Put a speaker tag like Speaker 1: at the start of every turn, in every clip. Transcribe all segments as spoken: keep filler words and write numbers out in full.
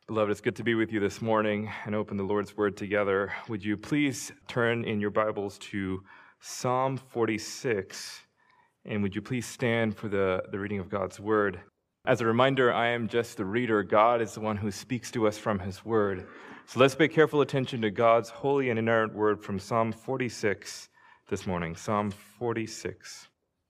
Speaker 1: Beloved, it's good to be with you this morning and open the Lord's Word together. Would you please turn in your Bibles to Psalm forty-six, and would you please stand for the, the reading of God's Word? As a reminder, I am just the reader. God is the one who speaks to us from His Word. So let's pay careful attention to God's holy and inerrant Word from Psalm forty-six this morning. Psalm forty-six.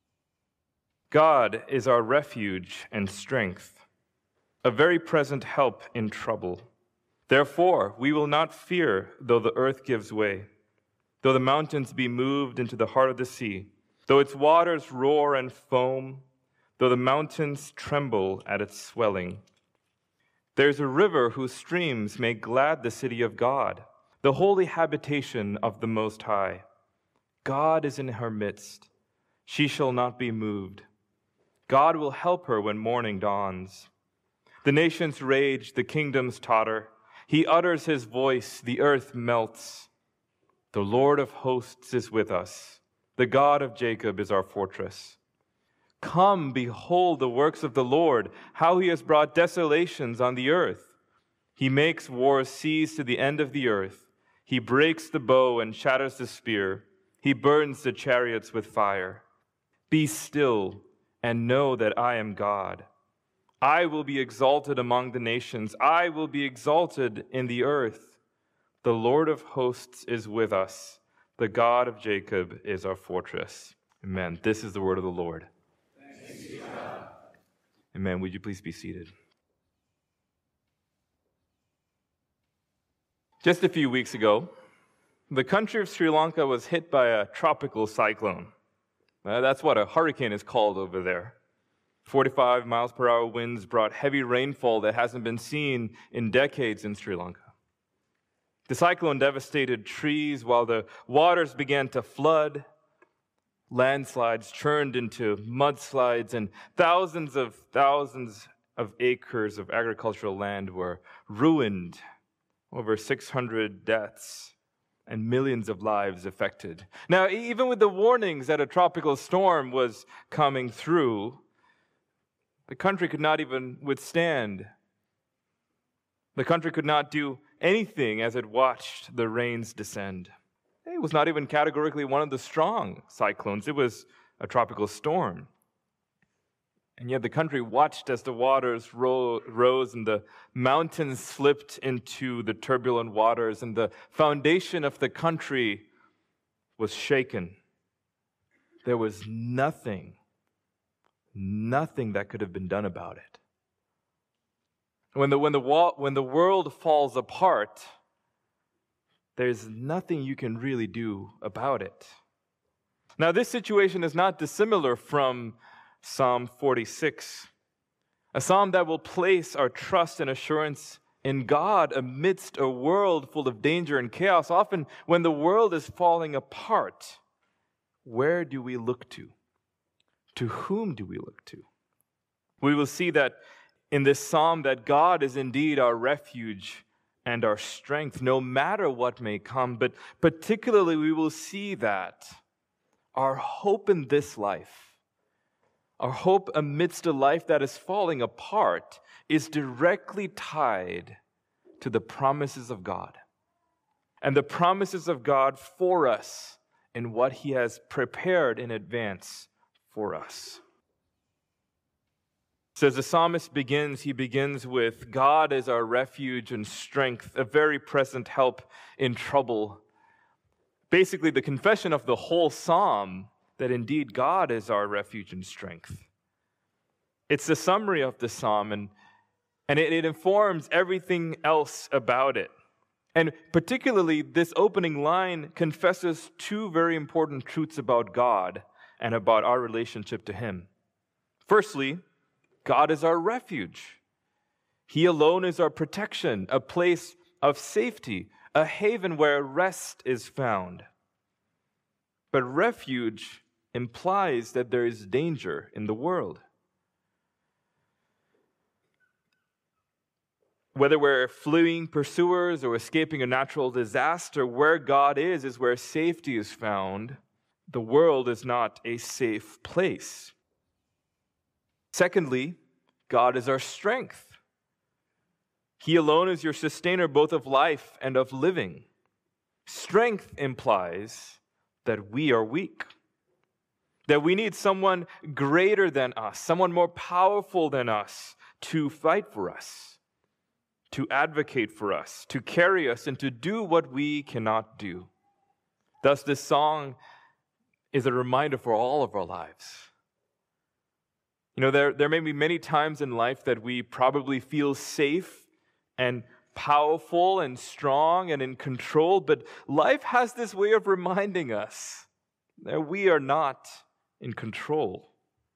Speaker 1: God is our refuge and strength, a very present help in trouble. Therefore, we will not fear, though the earth gives way, though the mountains be moved into the heart of the sea, though its waters roar and foam, though the mountains tremble at its swelling. There is a river whose streams make glad the city of God, the holy habitation of the Most High. God is in her midst. She shall not be moved. God will help her when morning dawns. The nations rage, the kingdoms totter. He utters his voice, the earth melts. The Lord of hosts is with us. The God of Jacob is our fortress. Come, behold the works of the Lord, how he has brought desolations on the earth. He makes wars cease to the end of the earth. He breaks the bow and shatters the spear. He burns the chariots with fire. Be still and know that I am God. I will be exalted among the nations. I will be exalted in the earth. The Lord of hosts is with us. The God of Jacob is our fortress. Amen. This is the word of the Lord.
Speaker 2: Thanks be to God.
Speaker 1: Amen. Would you please be seated? Just a few weeks ago, the country of Sri Lanka was hit by a tropical cyclone. Uh, that's what a hurricane is called over there. forty-five miles per hour winds brought heavy rainfall that hasn't been seen in decades in Sri Lanka. The cyclone devastated trees while the waters began to flood. Landslides churned into mudslides, and thousands of thousands of acres of agricultural land were ruined. Over six hundred deaths and millions of lives affected. Now, even with the warnings that a tropical storm was coming through, the country could not even withstand. The country could not do anything as it watched the rains descend. It was not even categorically one of the strong cyclones. It was a tropical storm. And yet the country watched as the waters ro- rose and the mountains slipped into the turbulent waters, and the foundation of the country was shaken. There was nothing Nothing that could have been done about it. When the, when the, wa- when the world falls apart, there's nothing you can really do about it. Now, this situation is not dissimilar from Psalm forty-six, a psalm that will place our trust and assurance in God amidst a world full of danger and chaos. Often, when the world is falling apart, where do we look to? To whom do we look to? We will see that in this psalm that God is indeed our refuge and our strength, no matter what may come. But particularly we will see that our hope in this life, our hope amidst a life that is falling apart, is directly tied to the promises of God. And the promises of God for us in what He has prepared in advance for us. So as the psalmist begins, he begins with, God is our refuge and strength, a very present help in trouble. Basically, the confession of the whole psalm that indeed God is our refuge and strength. It's the summary of the psalm, and, and it, it informs everything else about it. And particularly, this opening line confesses two very important truths about God and about our relationship to Him. Firstly, God is our refuge. He alone is our protection, a place of safety, a haven where rest is found. But refuge implies that there is danger in the world. Whether we're fleeing pursuers or escaping a natural disaster, where God is, is where safety is found. The world is not a safe place. Secondly, God is our strength. He alone is your sustainer both of life and of living. Strength implies that we are weak, that we need someone greater than us, someone more powerful than us to fight for us, to advocate for us, to carry us, and to do what we cannot do. Thus, this song is a reminder for all of our lives. You know, there, there may be many times in life that we probably feel safe and powerful and strong and in control, but life has this way of reminding us that we are not in control.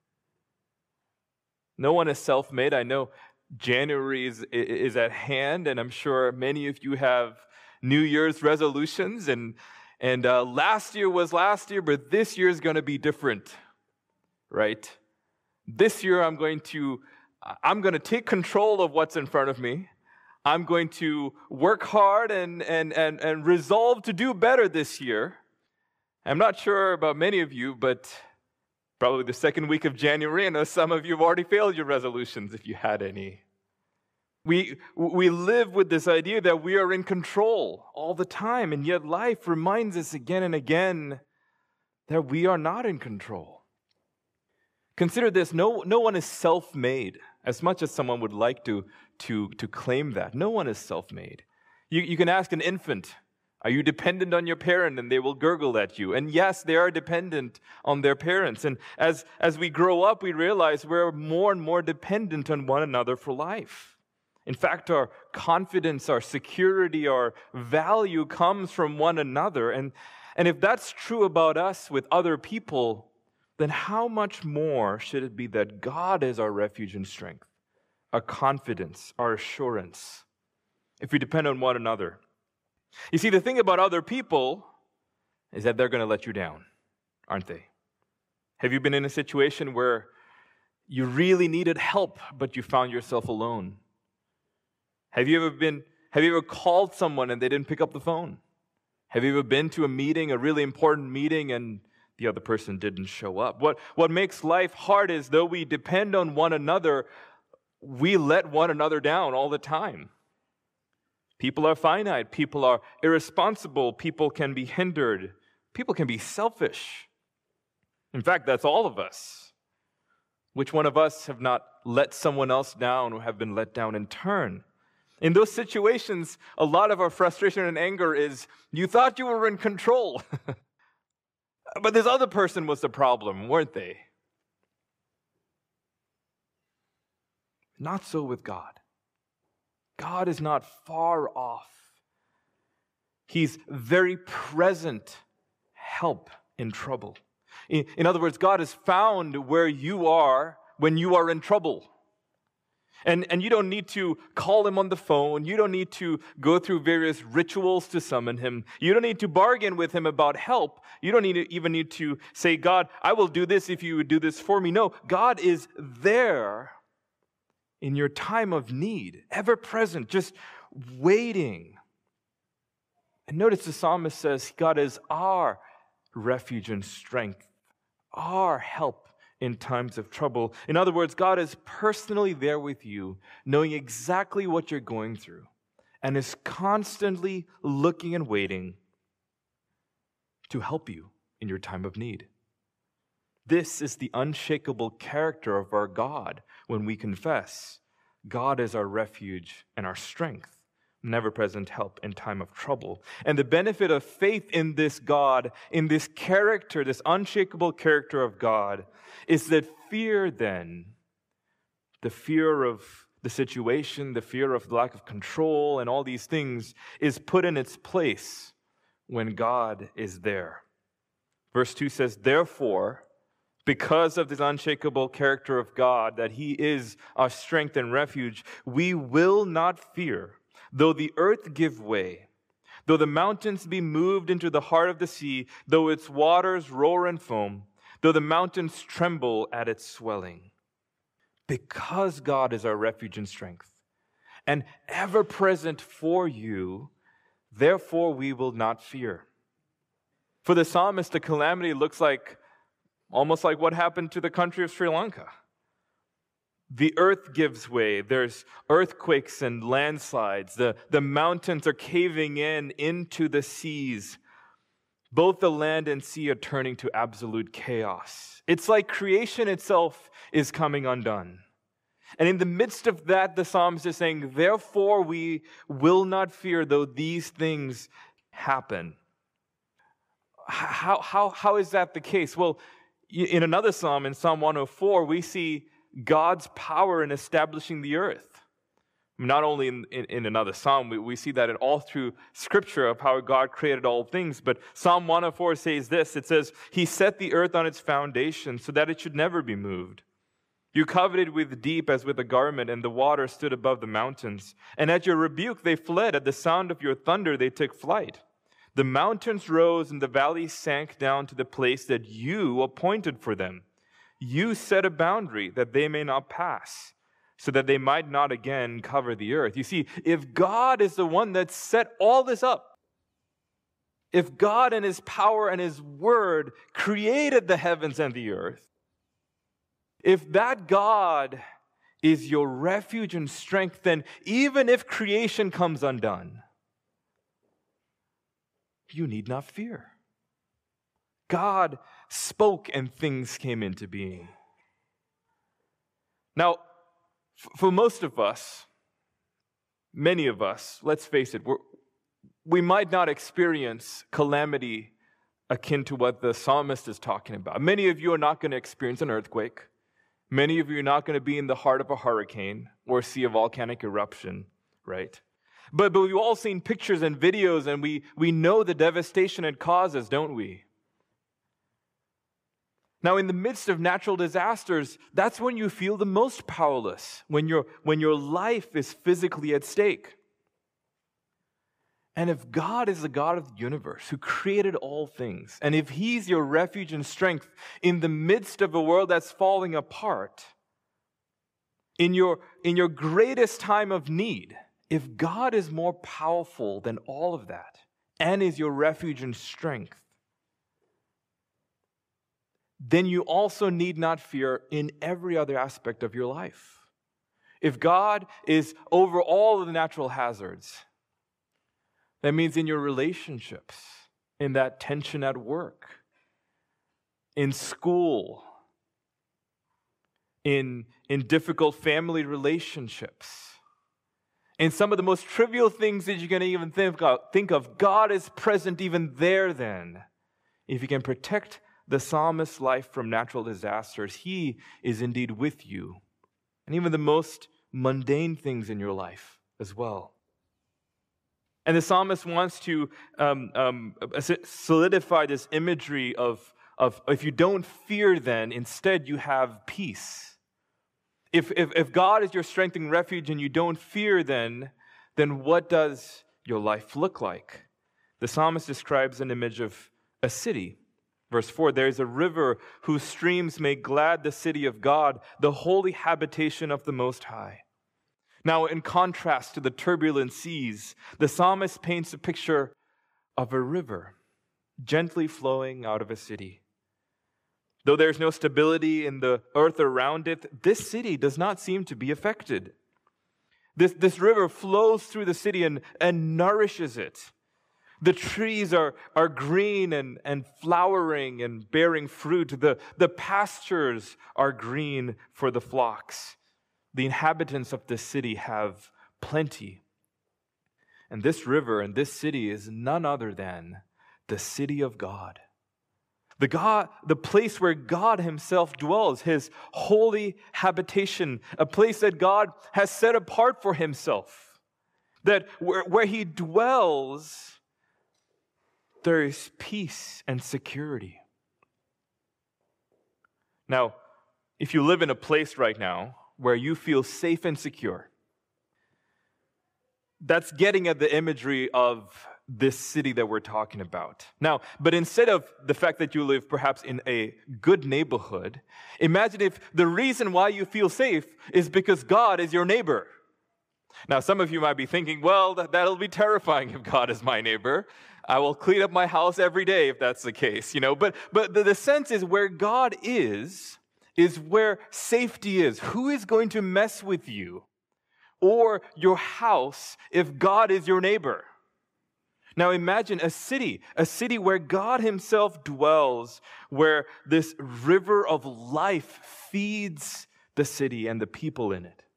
Speaker 1: No one is self-made. I know January is, is at hand, and I'm sure many of you have New Year's resolutions, and, and uh, last year was last year, but this year is going to be different, right? This year I'm going to, I'm going to take control of what's in front of me. I'm going to work hard and, and, and, and resolve to do better this year. I'm not sure about many of you, but probably the second week of January, I know some of you have already failed your resolutions if you had any. We, we live with this idea that we are in control all the time, and yet life reminds us again and again that we are not in control. Consider this, no, no one is self-made, as much as someone would like to, to, to claim that. No one is self-made. You, you can ask an infant, are you dependent on your parent? And they will gurgle at you. And yes, they are dependent on their parents. And as, as we grow up, we realize we're more and more dependent on one another for life. In fact, our confidence, our security, our value comes from one another. And, and if that's true about us with other people, then how much more should it be that God is our refuge and strength, our confidence, our assurance, if we depend on one another? You see, the thing about other people is that they're going to let you down, aren't they? Have you been in a situation where you really needed help, but you found yourself alone? Have you ever been, have you ever called someone and they didn't pick up the phone? Have you ever been to a meeting, a really important meeting, and the other person didn't show up? What, what makes life hard is though we depend on one another, we let one another down all the time. People are finite. People are irresponsible. People can be hindered. People can be selfish. In fact, that's all of us. Which one of us have not let someone else down or have been let down in turn? In those situations, a lot of our frustration and anger is, you thought you were in control. But this other person was the problem, weren't they? Not so with God. God is not far off. He's very present help in trouble. In, in other words, God is found where you are when you are in trouble. And, and you don't need to call him on the phone. You don't need to go through various rituals to summon him. You don't need to bargain with him about help. You don't need to, even need to say, God, I will do this if you would do this for me. No, God is there in your time of need, ever present, just waiting. And notice the psalmist says, God is our refuge and strength, our help in times of trouble. In other words, God is personally there with you, knowing exactly what you're going through, and is constantly looking and waiting to help you in your time of need. This is the unshakable character of our God when we confess God is our refuge and our strength, never-present help in time of trouble. And the benefit of faith in this God, in this character, this unshakable character of God, is that fear then, the fear of the situation, the fear of lack of control, and all these things, is put in its place when God is there. Verse two says, therefore, because of this unshakable character of God, that he is our strength and refuge, we will not fear, though the earth give way, though the mountains be moved into the heart of the sea, though its waters roar and foam, though the mountains tremble at its swelling. Because God is our refuge and strength, and ever present for you, therefore we will not fear. For the psalmist, the calamity looks like almost like what happened to the country of Sri Lanka. The earth gives way. There's earthquakes and landslides. The, the mountains are caving in into the seas. Both the land and sea are turning to absolute chaos. It's like creation itself is coming undone. And in the midst of that, the psalmist is saying, therefore we will not fear though these things happen. How, how, how is that the case? Well, in another psalm, in Psalm one oh four, we see God's power in establishing the earth. Not only in, in, in another psalm, we, we see that in all through Scripture of how God created all things. But Psalm one oh four says this, it says, He set the earth on its foundation so that it should never be moved. You coveted with deep as with a garment, and the water stood above the mountains. And at your rebuke they fled. At the sound of your thunder they took flight. The mountains rose and the valleys sank down to the place that you appointed for them. You set a boundary that they may not pass, so that they might not again cover the earth. You see, if God is the one that set all this up, if God and His power and His word created the heavens and the earth, if that God is your refuge and strength, then even if creation comes undone, you need not fear. God spoke and things came into being. Now, for most of us, many of us, let's face it, we're, we might not experience calamity akin to what the psalmist is talking about. Many of you are not going to experience an earthquake. Many of you are not going to be in the heart of a hurricane or see a volcanic eruption, right? But, but we've all seen pictures and videos, and we, we know the devastation it causes, don't we? Now, in the midst of natural disasters, that's when you feel the most powerless, when your, when your life is physically at stake. And if God is the God of the universe who created all things, and if He's your refuge and strength in the midst of a world that's falling apart, in your, in your greatest time of need, if God is more powerful than all of that and is your refuge and strength, then you also need not fear in every other aspect of your life. If God is over all of the natural hazards, that means in your relationships, in that tension at work, in school, in, in difficult family relationships, in some of the most trivial things that you can even think of, think of, God is present even there then. If you can protect the psalmist's life from natural disasters, He is indeed with you. And even the most mundane things in your life as well. And the psalmist wants to um, um, solidify this imagery of, of if you don't fear, then instead you have peace. If, if, if God is your strength and refuge and you don't fear, then, then what does your life look like? The psalmist describes an image of a city. Verse four, there is a river whose streams make glad the city of God, the holy habitation of the Most High. Now, in contrast to the turbulent seas, the psalmist paints a picture of a river gently flowing out of a city. Though there's no stability in the earth around it, this city does not seem to be affected. This, this river flows through the city and, and nourishes it. The trees are, are green and, and flowering and bearing fruit. The, the pastures are green for the flocks. The inhabitants of this city have plenty. And this river and this city is none other than the city of God. The God, the place where God Himself dwells, His holy habitation, a place that God has set apart for Himself. That where, where He dwells, there is peace and security. Now, if you live in a place right now where you feel safe and secure, that's getting at the imagery of this city that we're talking about. Now, but instead of the fact that you live perhaps in a good neighborhood, imagine if the reason why you feel safe is because God is your neighbor. Now, some of you might be thinking, well, that, that'll be terrifying if God is my neighbor. I will clean up my house every day if that's the case, you know. But, but the, the sense is where God is, is where safety is. Who is going to mess with you or your house if God is your neighbor? Now imagine a city, a city where God himself dwells, where this river of life feeds the city and the people in it.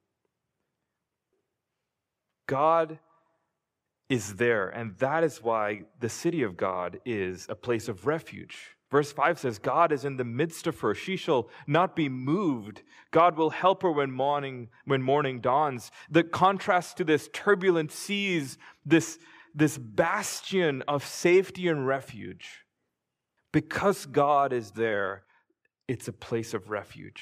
Speaker 1: God is there, and that is why the city of God is a place of refuge. Verse five says, God is in the midst of her. She shall not be moved. God will help her when morning, when morning dawns. The contrast to this turbulent seas, this, this bastion of safety and refuge. Because God is there, it's a place of refuge.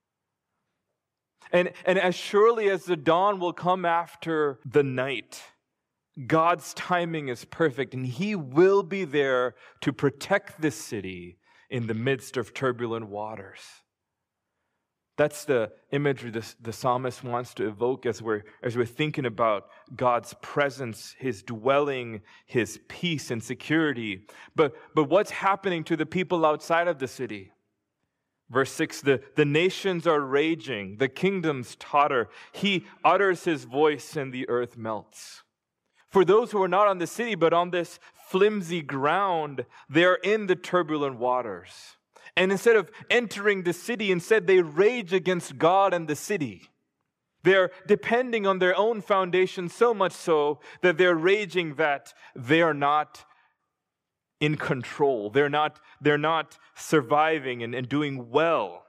Speaker 1: And, and as surely as the dawn will come after the night, God's timing is perfect, and he will be there to protect this city in the midst of turbulent waters. That's the imagery the, the psalmist wants to evoke as we're, as we're thinking about God's presence, his dwelling, his peace and security. But, but what's happening to the people outside of the city? Verse six, the, the nations are raging, the kingdoms totter. He utters his voice and the earth melts. For those who are not on the city, but on this flimsy ground, they are in the turbulent waters. And instead of entering the city, instead they rage against God and the city. They're depending on their own foundation so much so that they're raging that they are not in control. They're not, they're not surviving and, and doing well.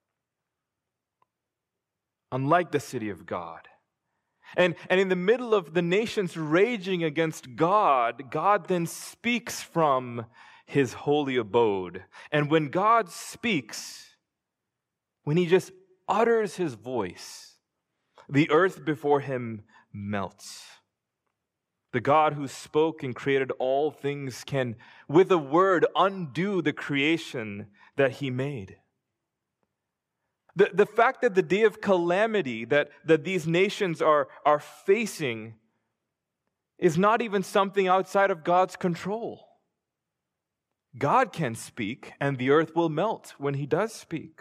Speaker 1: Unlike the city of God. And, and in the middle of the nations raging against God, God then speaks from his holy abode. And when God speaks, when he just utters his voice, the earth before him melts. The God who spoke and created all things can, with a word, undo the creation that he made. The, the fact that the day of calamity that, that these nations are, are facing is not even something outside of God's control. God can speak, and the earth will melt when he does speak.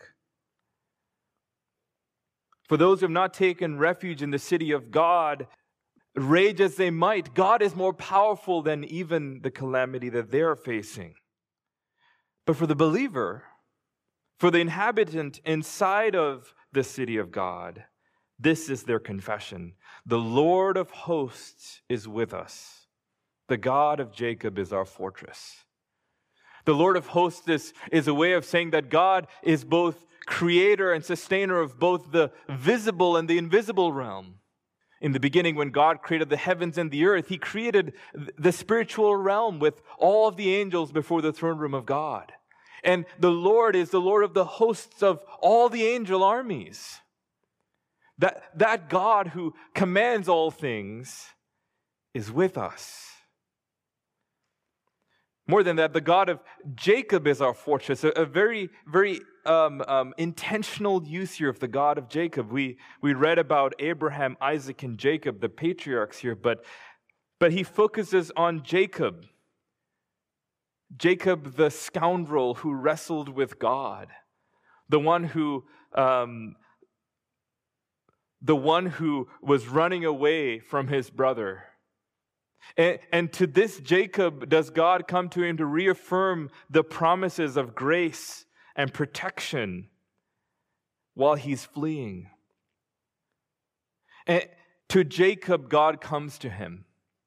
Speaker 1: For those who have not taken refuge in the city of God, rage as they might, God is more powerful than even the calamity that they are facing. But for the believer, for the inhabitant inside of the city of God, this is their confession. The Lord of hosts is with us. The God of Jacob is our fortress. The Lord of hosts is, is a way of saying that God is both creator and sustainer of both the visible and the invisible realm. In the beginning, when God created the heavens and the earth, he created the spiritual realm with all of the angels before the throne room of God. And the Lord is the Lord of the hosts of all the angel armies. That, that God who commands all things is with us. More than that, the God of Jacob is our fortress. A, a very, very um, um, intentional use here of the God of Jacob. We, we read about Abraham, Isaac, and Jacob, the patriarchs here, but, but he focuses on Jacob. Jacob, the scoundrel who wrestled with God, the one who, um, the one who was running away from his brother. And, and to this Jacob does God come to him to reaffirm the promises of grace and protection while he's fleeing. And to Jacob, God comes to him.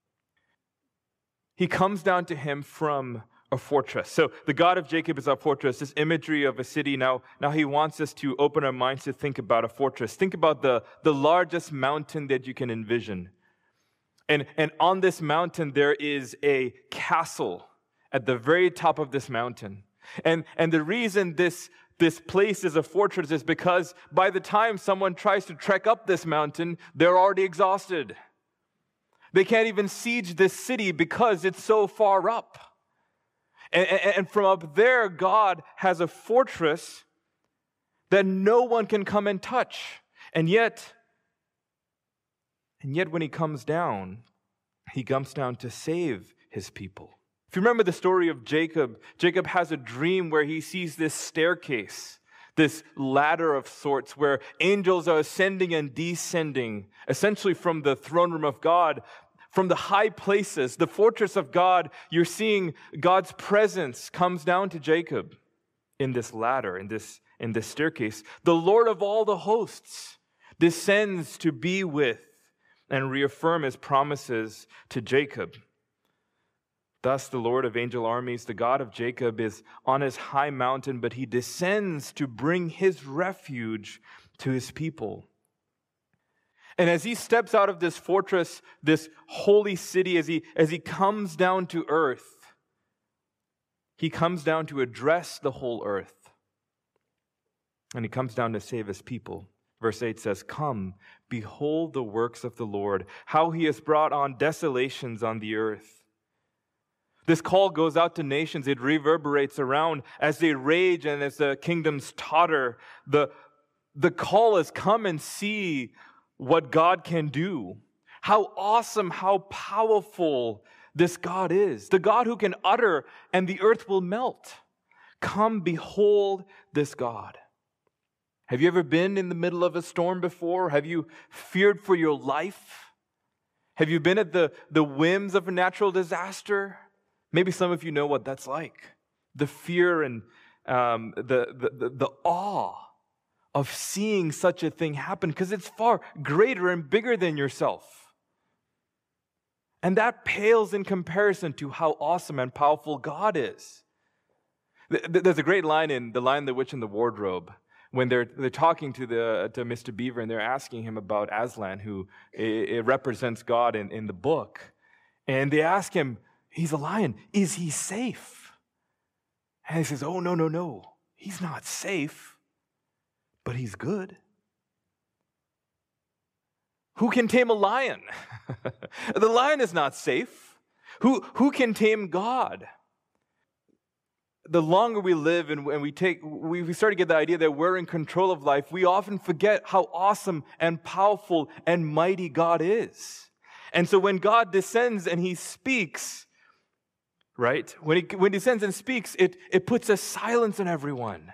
Speaker 1: He comes down to him from a fortress. So the God of Jacob is our fortress, this imagery of a city. Now, now he wants us to open our minds to think about a fortress. Think about the, the largest mountain that you can envision. And, and on this mountain, there is a castle at the very top of this mountain. And, and the reason this, this place is a fortress is because by the time someone tries to trek up this mountain, they're already exhausted. They can't even siege this city because it's so far up. And, and, and from up there, God has a fortress that no one can come and touch. And yet, And yet when he comes down, he comes down to save his people. If you remember the story of Jacob, Jacob has a dream where he sees this staircase this ladder of sorts where angels are ascending and descending, essentially from the throne room of God, from the high places, the fortress of God. You're seeing God's presence comes down to Jacob in this ladder, in this, in this staircase. The Lord of all the hosts descends to be with and reaffirm his promises to Jacob. Thus, the Lord of angel armies, the God of Jacob, is on his high mountain, but he descends to bring his refuge to his people. And as he steps out of this fortress, this holy city, as he, as he comes down to earth, he comes down to address the whole earth. And he comes down to save his people. Verse eight says, "Come, behold the works of the Lord, how he has brought on desolations on the earth." This call goes out to nations. It reverberates around as they rage and as the kingdoms totter. The, the call is, come and see what God can do. How awesome, how powerful this God is. The God who can utter and the earth will melt. Come, behold this God. Have you ever been in the middle of a storm before? Have you feared for your life? Have you been at the, the whims of a natural disaster? Maybe some of you know what that's like. The fear and um, the, the, the, the awe of seeing such a thing happen, because it's far greater and bigger than yourself. And that pales in comparison to how awesome and powerful God is. There's a great line in The Lion, the Witch, and the Wardrobe, when they're they're talking to the to Mister Beaver, and they're asking him about Aslan, who it, it represents God in, in the book. And they ask him, he's a lion, is he safe? And he says, oh, no, no, no. He's not safe, but he's good. Who can tame a lion? The lion is not safe. Who, who can tame God? The longer we live and, and we take, we, we start to get the idea that we're in control of life, we often forget how awesome and powerful and mighty God is. And so when God descends and he speaks, right? When he, when he descends and speaks, it, it puts a silence on everyone.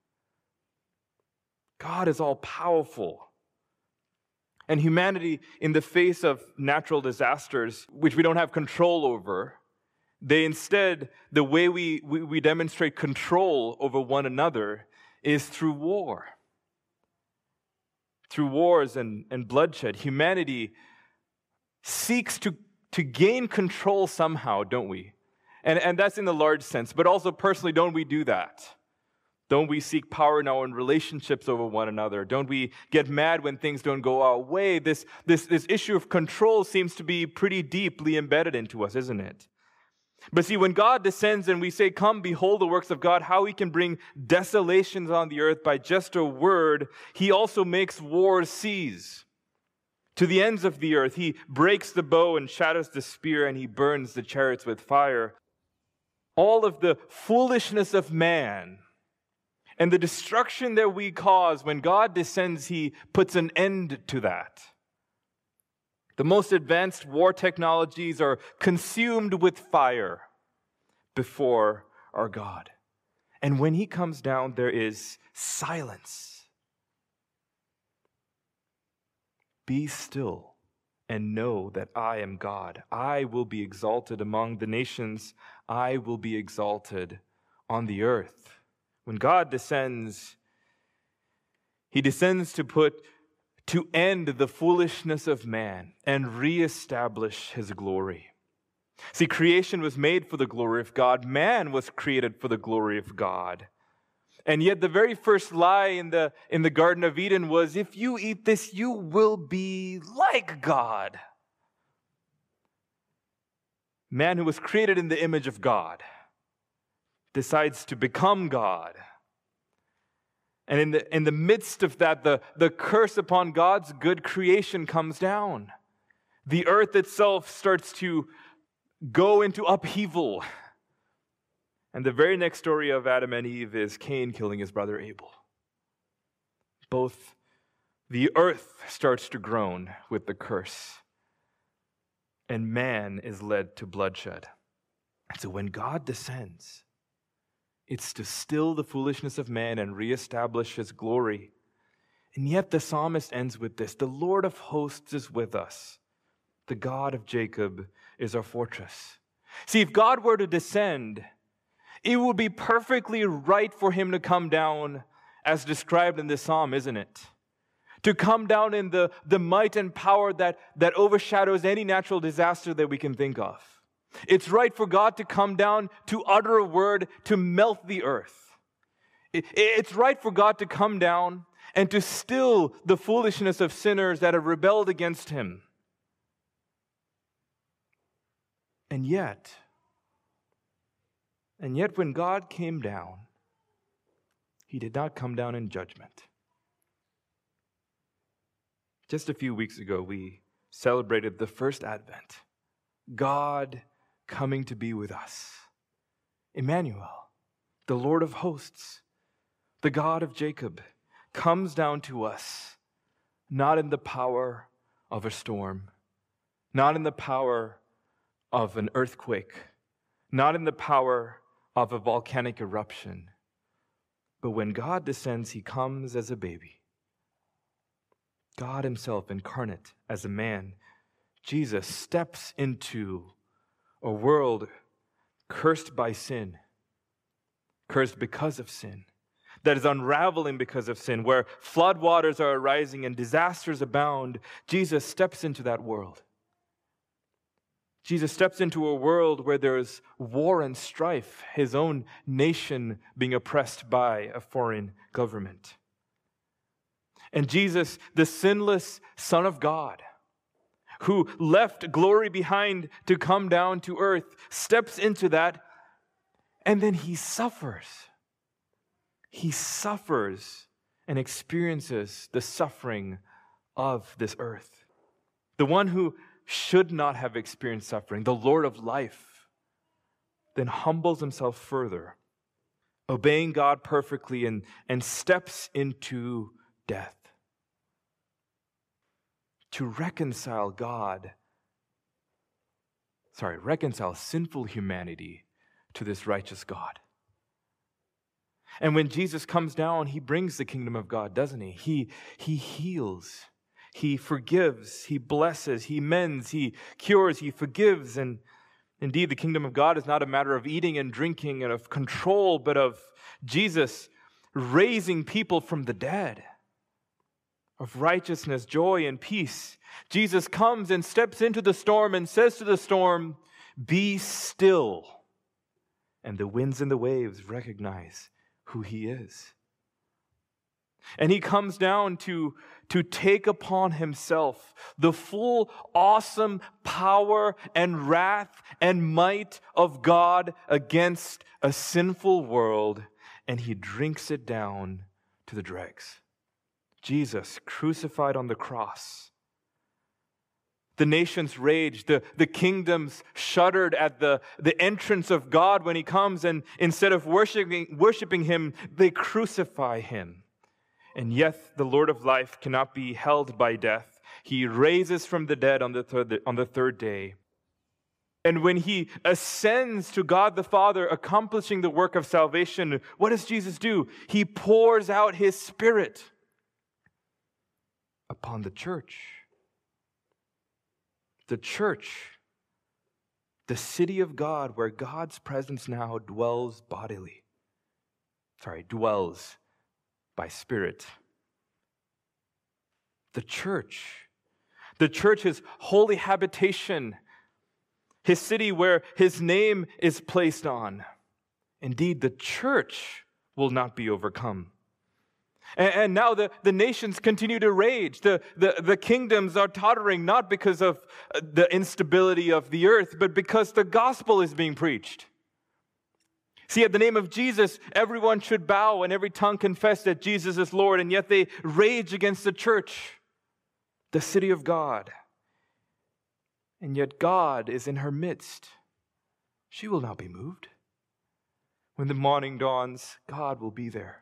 Speaker 1: God is all powerful. And humanity, in the face of natural disasters, which we don't have control over, they instead, the way we, we, we demonstrate control over one another is through war. Through wars and, and bloodshed. Humanity seeks to, to gain control somehow, don't we? And, and that's in the large sense. But also personally, don't we do that? Don't we seek power in our own relationships over one another? Don't we get mad when things don't go our way? This, this, this issue of control seems to be pretty deeply embedded into us, isn't it? But see, when God descends and we say, come, behold the works of God, how he can bring desolations on the earth by just a word, he also makes wars cease. To the ends of the earth, he breaks the bow and shatters the spear, and he burns the chariots with fire. All of the foolishness of man and the destruction that we cause, when God descends, he puts an end to that. The most advanced war technologies are consumed with fire before our God. And when he comes down, there is silence. Be still and know that I am God. I will be exalted among the nations. I will be exalted on the earth. When God descends, he descends to put to end the foolishness of man and reestablish his glory. See, creation was made for the glory of God. Man was created for the glory of God. And yet the very first lie in the, in the Garden of Eden was, if you eat this, you will be like God. Man, who was created in the image of God, decides to become God. And in the, in the midst of that, the, the curse upon God's good creation comes down. The earth itself starts to go into upheaval. And the very next story of Adam and Eve is Cain killing his brother Abel. Both the earth starts to groan with the curse, and man is led to bloodshed. And so when God descends, It's to still the foolishness of man and reestablish his glory. And yet the psalmist ends with this: the Lord of hosts is with us. The God of Jacob is our fortress. See, if God were to descend, it would be perfectly right for him to come down as described in this psalm, isn't it? To come down in the, the might and power that, that overshadows any natural disaster that we can think of. It's right for God to come down to utter a word to melt the earth. It, it's right for God to come down and to still the foolishness of sinners that have rebelled against him. And yet, and yet when God came down, he did not come down in judgment. Just a few weeks ago, we celebrated the first Advent, God coming to be with us. Emmanuel, the Lord of hosts, the God of Jacob, comes down to us, not in the power of a storm, not in the power of an earthquake, not in the power of a volcanic eruption, but when God descends, he comes as a baby. God himself incarnate as a man. Jesus steps into a world cursed by sin, cursed because of sin, that is unraveling because of sin, where floodwaters are arising and disasters abound. Jesus steps into that world. Jesus steps into a world where there is war and strife, his own nation being oppressed by a foreign government. And Jesus, the sinless Son of God, who left glory behind to come down to earth, steps into that, and then he suffers. He suffers and experiences the suffering of this earth. The one who should not have experienced suffering, the Lord of life, then humbles himself further, obeying God perfectly, and, and steps into death to reconcile God, sorry, reconcile sinful humanity to this righteous God. And when Jesus comes down, he brings the kingdom of God, doesn't he? He, he heals. He forgives, he blesses, he mends, he cures, he forgives. And indeed, the kingdom of God is not a matter of eating and drinking and of control, but of Jesus raising people from the dead, of righteousness, joy, and peace. Jesus comes and steps into the storm and says to the storm, "Be still." And the winds and the waves recognize who he is. And he comes down to, to take upon himself the full, awesome power and wrath and might of God against a sinful world, and he drinks it down to the dregs. Jesus, crucified on the cross. The nations raged, the, the kingdoms shuddered at the, the entrance of God when he comes, and instead of worshiping, worshiping him, they crucify him. And yet the Lord of life cannot be held by death. He raises from the dead on the third, on the third day. And when he ascends to God the Father, accomplishing the work of salvation, what does Jesus do? He pours out his Spirit upon the church. The church, the city of God, where God's presence now dwells bodily. Sorry, dwells by Spirit. The church. The church, his holy habitation, his city where his name is placed on. Indeed, the church will not be overcome. And, and now the, the nations continue to rage. The, the, the kingdoms are tottering, not because of the instability of the earth, but because the gospel is being preached. See, at the name of Jesus, everyone should bow and every tongue confess that Jesus is Lord, and yet they rage against the church, the city of God. And yet God is in her midst. She will not be moved. When the morning dawns, God will be there.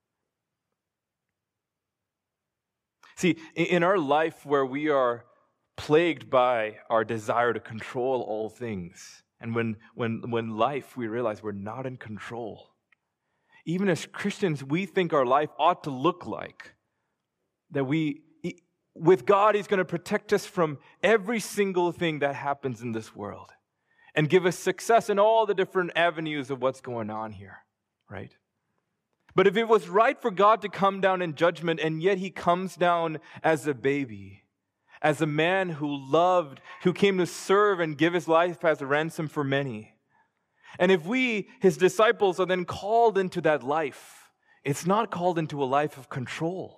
Speaker 1: See, in our life where we are plagued by our desire to control all things, and when, when, when life, we realize we're not in control. even as Christians, we think our life ought to look like. That we, with God, He's going to protect us from every single thing that happens in this world and give us success in all the different avenues of what's going on here, right? But if it was right for God to come down in judgment, and yet He comes down as a baby, as a man who loved, who came to serve and give His life as a ransom for many, and if we, His disciples, are then called into that life, it's not called into a life of control.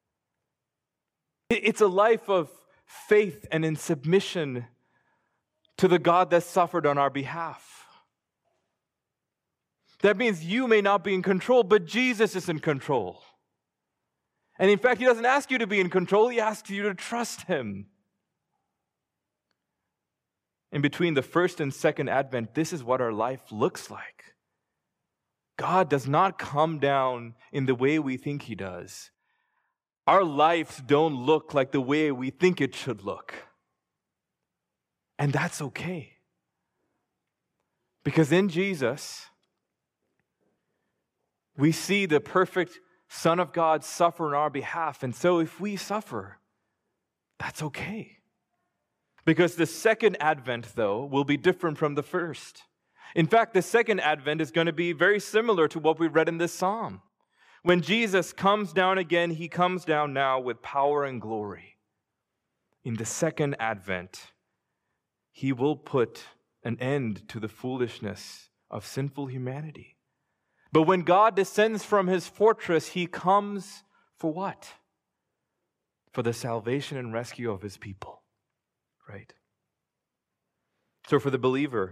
Speaker 1: It's a life of faith and in submission to the God that suffered on our behalf. That means you may not be in control, but Jesus is in control. And in fact, He doesn't ask you to be in control, He asks you to trust Him. In between the first and second advent, this is what our life looks like. God does not come down in the way we think He does. Our lives don't look like the way we think it should look. And that's okay. Because in Jesus, we see the perfect Son of God suffer on our behalf. And so if we suffer, that's okay. Because the second advent, though, will be different from the first. In fact, the second advent is going to be very similar to what we read in this psalm. When Jesus comes down again, He comes down now with power and glory. In the second advent, He will put an end to the foolishness of sinful humanity. But when God descends from His fortress, He comes for what? For the salvation and rescue of His people, right? So for the believer,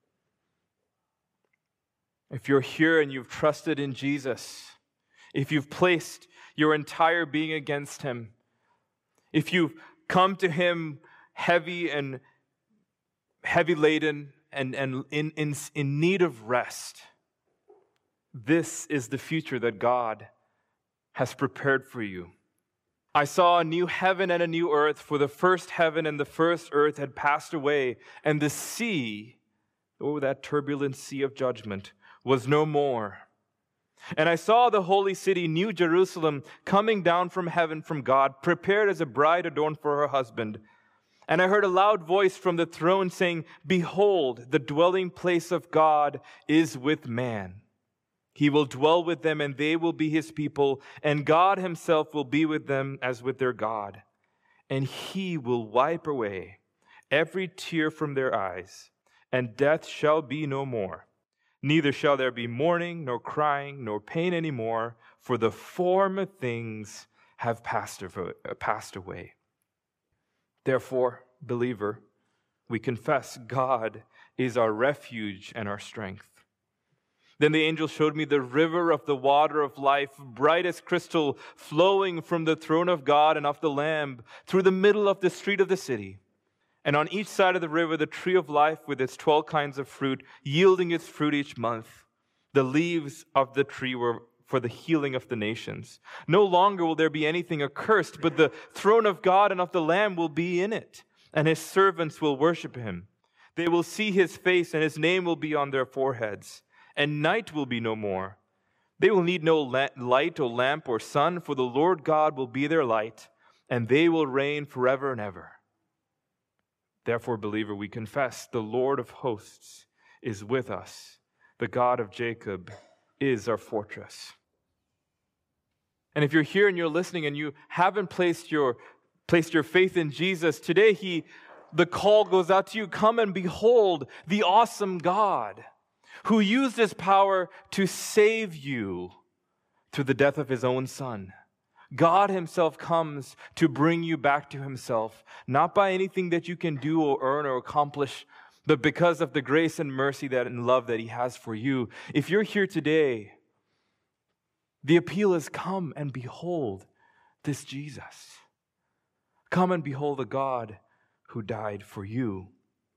Speaker 1: if you're here and you've trusted in Jesus, if you've placed your entire being against Him, if you've come to Him heavy and heavy laden and, and in, in, in need of rest, this is the future that God has prepared for you. I saw a new heaven and a new earth, for the first heaven and the first earth had passed away, and the sea, oh, that turbulent sea of judgment, was no more. And I saw the holy city, New Jerusalem, coming down from heaven from God, prepared as a bride adorned for her husband. And I heard a loud voice from the throne saying, "Behold, the dwelling place of God is with man. He will dwell with them, and they will be His people, and God Himself will be with them as with their God. And He will wipe away every tear from their eyes, and death shall be no more. Neither shall there be mourning, nor crying, nor pain anymore, for the former things have passed away." Therefore, believer, we confess God is our refuge and our strength. Then the angel showed me the river of the water of life, bright as crystal, flowing from the throne of God and of the Lamb through the middle of the street of the city. And on each side of the river, the tree of life with its twelve kinds of fruit, yielding its fruit each month. The leaves of the tree were for the healing of the nations. No longer will there be anything accursed, but the throne of God and of the Lamb will be in it, and His servants will worship Him. They will see His face, and His name will be on their foreheads. And night will be no more. They will need no light or lamp or sun, for the Lord God will be their light, and they will reign forever and ever. Therefore, believer, we confess the Lord of hosts is with us. The God of Jacob is our fortress. And if you're here and you're listening and you haven't placed your, placed your faith in Jesus, today he, the call goes out to you, come and behold the awesome God who used His power to save you through the death of His own Son. God Himself comes to bring you back to Himself, not by anything that you can do or earn or accomplish, but because of the grace and mercy that and love that He has for you. If you're here today, the appeal is come and behold this Jesus. Come and behold the God who died for you.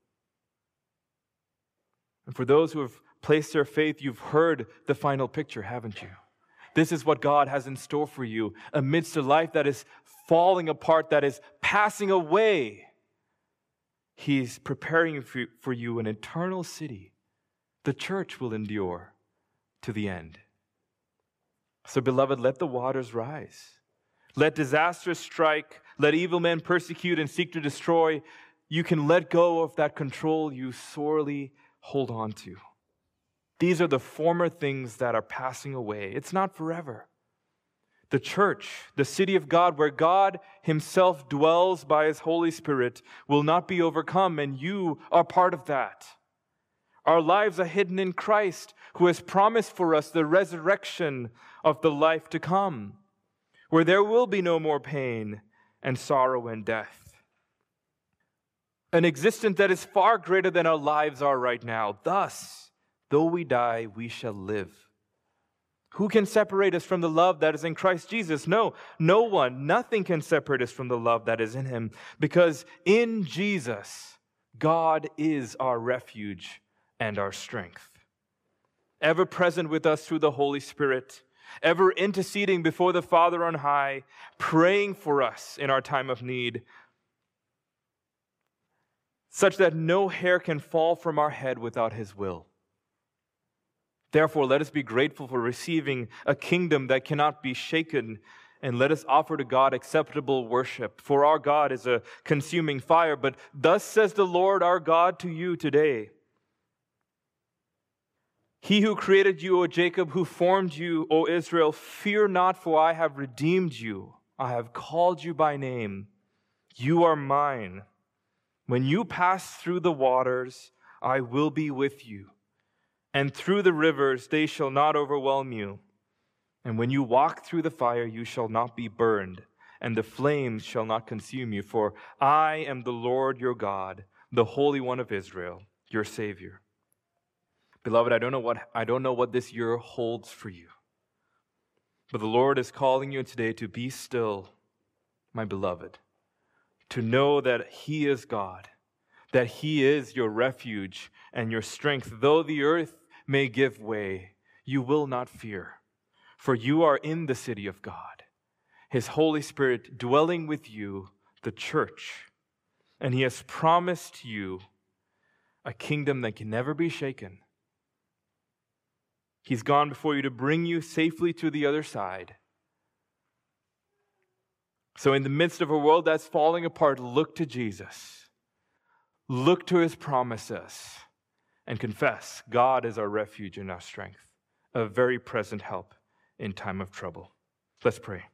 Speaker 1: And for those who have placed their faith, you've heard the final picture, haven't you? This is what God has in store for you amidst a life that is falling apart, that is passing away. He's preparing for you an eternal city. The church will endure to the end. So, beloved, let the waters rise. Let disaster strike. Let evil men persecute and seek to destroy. You can let go of that control you sorely hold on to. These are the former things that are passing away. It's not forever. The church, the city of God, where God himself dwells by his Holy Spirit, will not be overcome, and you are part of that. Our lives are hidden in Christ, who has promised for us the resurrection of the life to come, where there will be no more pain and sorrow and death. An existence that is far greater than our lives are right now. Thus, though we die, we shall live. Who can separate us from the love that is in Christ Jesus? No, no one. Nothing can separate us from the love that is in him, because in Jesus, God is our refuge and our strength. Ever present with us through the Holy Spirit, ever interceding before the Father on high, praying for us in our time of need, such that no hair can fall from our head without his will. Therefore, let us be grateful for receiving a kingdom that cannot be shaken, and let us offer to God acceptable worship. For our God is a consuming fire. But thus says the Lord our God to you today: He who created you, O Jacob, who formed you, O Israel, fear not, for I have redeemed you. I have called you by name. You are mine. When you pass through the waters, I will be with you. And through the rivers, they shall not overwhelm you. And when you walk through the fire, you shall not be burned, and the flames shall not consume you. For I am the Lord your God, the Holy One of Israel, your Savior. Beloved, I don't know what I don't know what this year holds for you. But the Lord is calling you today to be still, my beloved, to know that he is God, that he is your refuge and your strength. Though the earth may give way, you will not fear, for you are in the city of God, his Holy Spirit dwelling with you, the church, and he has promised you a kingdom that can never be shaken. He's gone before you to bring you safely to the other side. So in the midst of a world that's falling apart, look to Jesus. Look to his promises and confess God is our refuge and our strength, a very present help in time of trouble. Let's pray.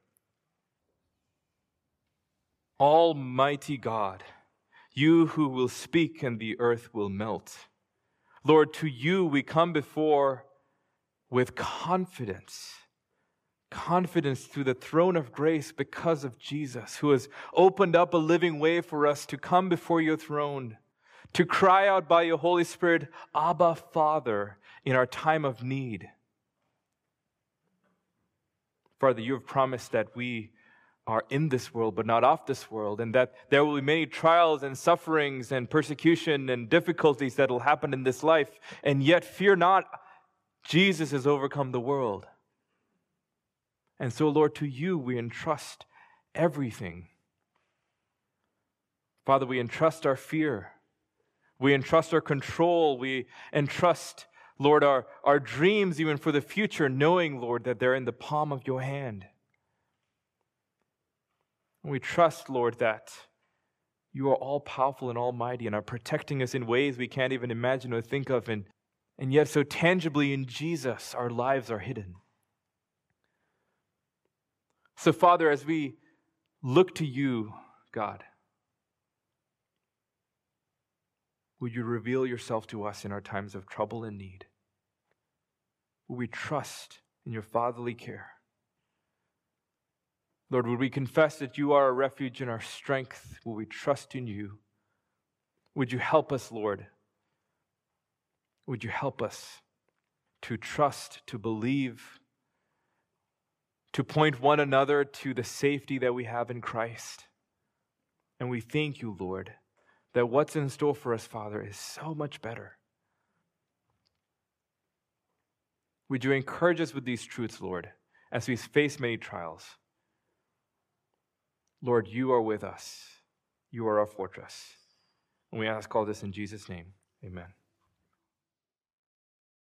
Speaker 1: Almighty God, you who will speak and the earth will melt. Lord, to you we come before with confidence, confidence through the throne of grace because of Jesus, who has opened up a living way for us to come before your throne, to cry out by your Holy Spirit, Abba, Father, in our time of need. Father, you have promised that we are in this world, but not of this world, and that there will be many trials and sufferings and persecution and difficulties that will happen in this life, and yet fear not, Jesus has overcome the world. And so, Lord, to you we entrust everything. Father, we entrust our fear. We entrust our control. We entrust, Lord, our, our dreams even for the future, knowing, Lord, that they're in the palm of your hand. And we trust, Lord, that you are all-powerful and almighty and are protecting us in ways we can't even imagine or think of, and And yet so tangibly in Jesus, our lives are hidden. So, Father, as we look to you, God, would you reveal yourself to us in our times of trouble and need? Would we trust in your fatherly care? Lord, would we confess that you are our refuge and our strength? Would we trust in you? Would you help us, Lord? Would you help us to trust, to believe, to point one another to the safety that we have in Christ? And we thank you, Lord, that what's in store for us, Father, is so much better. Would you encourage us with these truths, Lord, as we face many trials? Lord, you are with us. You are our fortress. And we ask all this in Jesus' name. Amen.